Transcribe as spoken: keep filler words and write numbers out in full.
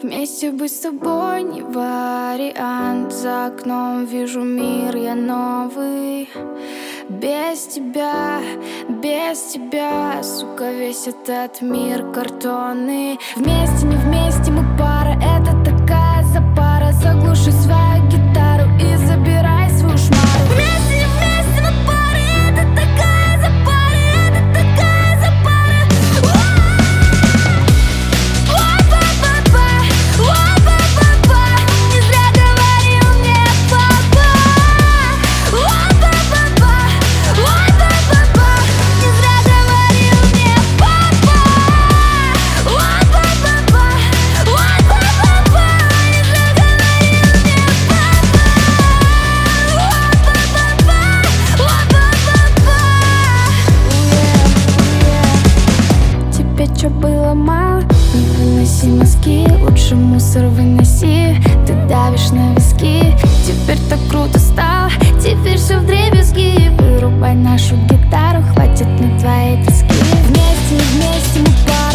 Вместе быть с тобой не вариант. За окном вижу мир я новый. Без тебя, без тебя, сука, весь этот мир картонный. Вместе, не вместе, мы пара, это такая запара. Заглуши свою гитару и забирай свою шмару. Вместе, не вместе, мы пара, это такая запара, это такая запара. Ва-ва-ва-ва, ва-ва-ва-ва, не зря говорил мне папа. Ва-ва-ва-ва, ва-ва-ва-ва, не зря говорил мне папа. Ва-ва-ва-ва, ва-ва-ва-ва, не зря говорил мне папа. Ва-ва-ва-ва, ва-ва-ва-ва. Тебе чё было мало? Не выноси мозги, лучше мусор выноси. Ты давишь на виски, теперь так круто стало. Теперь все вдребезги. Вырубай нашу гитару, хватит на твои тоски. Вместе, не вместе, мы пара.